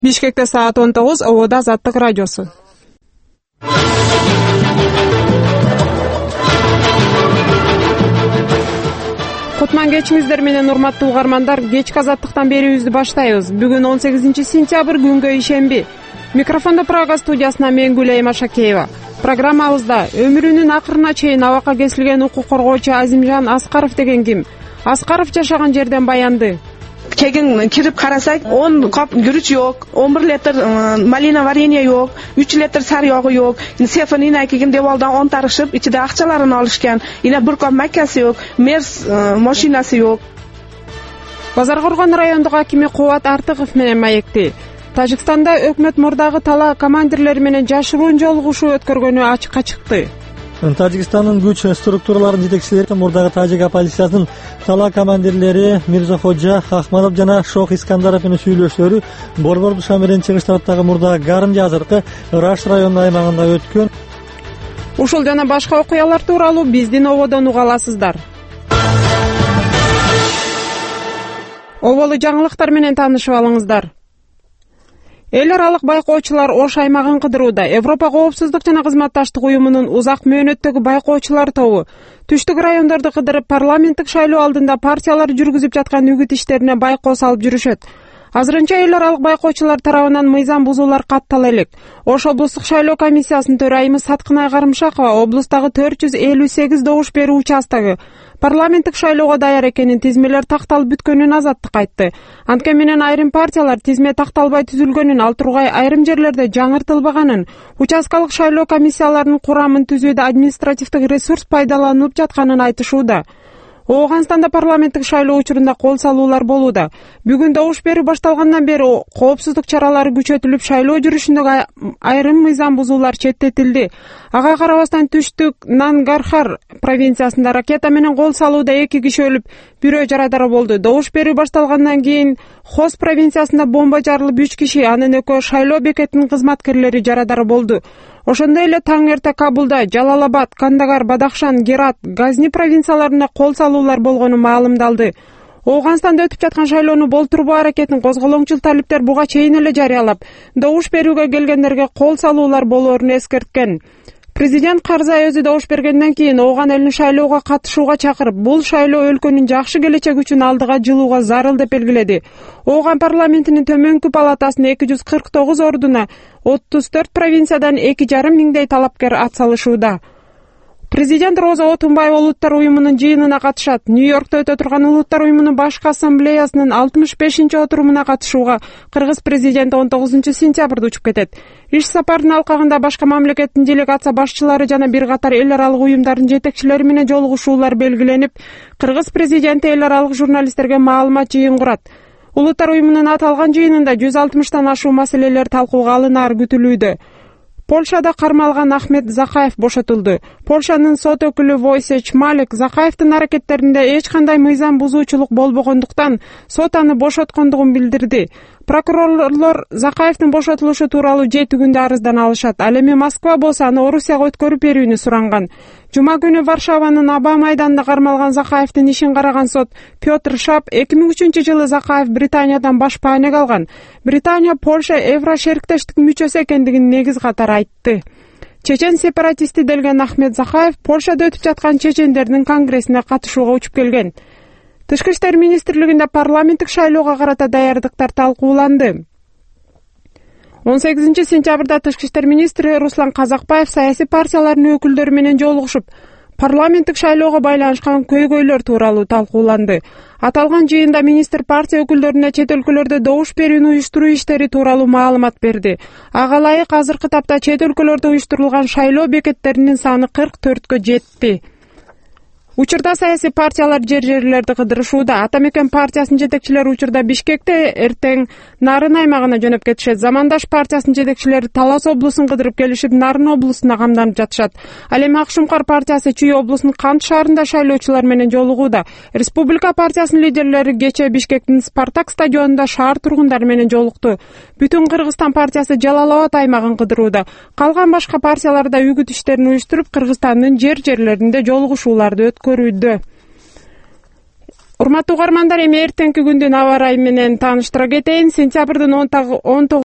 Бишкекте саат 19, Обода Азаттык радиосу. Кутман кечиңиздер менен урматтуу угармандар, кечки Азаттыктан берүүбүздү баштайбыз. Бүгүн 18 сентябрь күнгө ишемби. Микрофондо Прага студиясына мен Гүлайым Ашакеева. Программабызда өмүрүнүн акырына чейин абакка кесилген укук коргоочу Азимжан Аскаров деген ким? Аскаров жашаган жерден баянды. Keyin kirib qarasak 10 qop guruch yo'q, 11 litr malina vareniya yo'q, 3 litr saryog'i yo'q. Sefanina keyin devoldan 10 tarishib, ichida aqchalarini olishgan. Yana bir qop makkasi yo'q, Mers mashinasi yo'q. Базаркоргон райондук акими Кубат Артыков менен маекти. Тажикстанда өкмөт мурдагы тала командирлери менен жашыруун жолугушуу өткөргөнү ачыкка чыкты. Тажикстандын күч структураларынын жетекчилери мурдагы тажик оппозициясынын тала командирлери Мирзаходжа Ахмадов жана Шох Искандаров менен сүйлөшүүлөрү Борбор Душа менен чыгыш тараптагы мурдагы Гарым азыркы Раш районунун аймагында өткөн. Ушул жана башка окуялар тууралуу биздин ободон уга аласыздар. Оболу жаңылыктар менен таанышып алыңыздар. Эл аралык байкоочулар Ош аймагын кыдырууда. Европа коопсуздук жана кызматташтык уюмунун узак мөөнөттөгү байкоочулар тобу түштүк райондорду кыдырып парламенттик шайлоо алдында партиялар жүргүзүп жаткан үгүт иштерине байкоо салып жүрүшөт. Азырынча эл аралык байкоочулар тарабынан мыйзам бузуулар каттала элек. Ош облустук шайлоо комиссиясынын төрайымы Саткынай Карымшакова облустагы 458 добуш берүү участогу парламенттик шайлоого даяр экенин, тизмелер такталып бүткөнүн Азаттыкка айтты. Анткени менен айрым партиялар тизме такталбай түзүлгөнүн, ал тургай айрым жерлерде жаңыртылбаганын, участкалык шайлоо комиссияларынын курамын түзүүдө административдик ресурс пайдаланылып жатканын айтышууда. Ооганстанда парламенттик шайлоо учурунда кол салуулар болууда. Бүгүн добуш берүү башталгандан бери коопсуздук чаралары күчөтүлүп, шайлоо жүрүшүндөгү айрым мыйзам бузуулар четтетилди. Ага карабастан түштүк Нангархар провинциясында ракета менен кол салууда 2 киши өлүп, бирөө жарадар болду. Добуш берүү башталгандан кийин Хоз провинциясында бомба жарылып 3 киши, анын экөө шайлоо бекетинин кызматкерлери жарадар болду. Ошондой эле таң эрте Кабулда, Жалалабад, Кандагар, Бадахшан, Герат, Газни провинцияларында кол салуулар болгону маалымдалды. Ооганстанда өтүп жаткан шайлоону болтурбоо аракетин козголоңчул талиптер буга чейин эле жарыялап, добуш берүүгө келгендерге кол салуулар болоорун эскерткен. Президент Карзай өзү добуш бергенден кийин ооган элин шайлоого катышууга чакырып, бул шайлоо өлкөнүн жакшы келечек үчүн алдыга жылууга зарыл деп белгиледи. Ооган парламентинин төмөнкү палатасынын 249 ордуна 34 провинциядан 2,5 миңдей талапкер ат салышууда. Президент Роза Отунбаева Улуттар уюмунун жыйынына катышат. Нью-Йоркто өтө турган Улуттар уюмунун башкы ассамблеясынын 65-отурумуна катышууга кыргыз президенти 19 сентябрда учуп кетет. Иш сапардын алкагында башка мамлекеттин делегация башчылары жана бир катар эл аралык уюмдардын жетекчилери менен жолугушуулар белгиленип, кыргыз президенти эл аралык журналисттерге маалымат жыйын курат. Улуттар уюмунун аталган жыйынында 160тан ашуу маселелер талкууга алынаар күтүлүүдө. Польшада кармалган Ахмет Закаев бошотулду. Польшанын сот өкүлү Войсеч Малик Закаевдин аракеттеринде эч кандай мыйзам бузуучулук болбогондуктан сот аны бошоткондугун билдирди. Прокурорлор Закаевдин бошотулушу тууралуу 7 күндө арыздана алышат. Ал эми Москва болсо аны Орусияга өткөрүп берүүнү суранган. Жума күнү Варшаванын Аба майданында кармалган Закаевдин ишин караган сот Петр Шап 2003-жылы Закаев Британиядан баш паанек алган. Британия Польша Евро шериктештик мүчөсү экендигин негиз катары айтты. Чечен сепаратисти делген Ахмет Закаев Польшада өтүп жаткан чечендердин конгрессине катышууга учуп келген. Тышкы иштер министрлигинде парламенттик шайлоого карата даярдыктар талкууланды. 18 сентябрда Тышкы иштер министри Руслан Казакбаев саясий партиялардын өкүлдөрү менен жолугушуп, парламенттик шайлоого байланышкан көйгөйлөр тууралуу талкууланды. Аталган жыйында министр партия өкүлдөрүнө чет өлкөлөрдө добуш берүүнү уюштуруу иштери тууралуу маалымат берди. Ага ылайык азыркы тапта чет өлкөлөрдө уюштурулган шайлоо бекеттеринин саны 44кө жетти. Учурда саясий партиялар жер-жерлерди кыдырышууда. Ата Мекен партиясынын жетекчилери учурда Бишкекте, эртең Нарын аймагына жөнөп кетишет. Замандаш партиясынын жетекчилери Талас облусун кыдырып келишип, Нарын облусуна камданып жатышат. Ал эми Акшумкар партиясы Чүй облусунун Кант шаарында шайлоочулар менен жолугууда. Республика партиясынын лидерлери кечээ Бишкектин Спартак стадионунда шаар тургундары менен жолукту. Бүтүн Кыргызстан партиясы Жалалабад аймагын кыдырууда. Калган башка партиялар да үгүт иштерин уюштуруп, Кыргызстандын жер-жерлеринде жолугушууларды өткөрүүдө. Урматтуу угармандар, эми эртеңки күндүн аба ырайы менен тааныштыра кетейин. Сентябрдын 19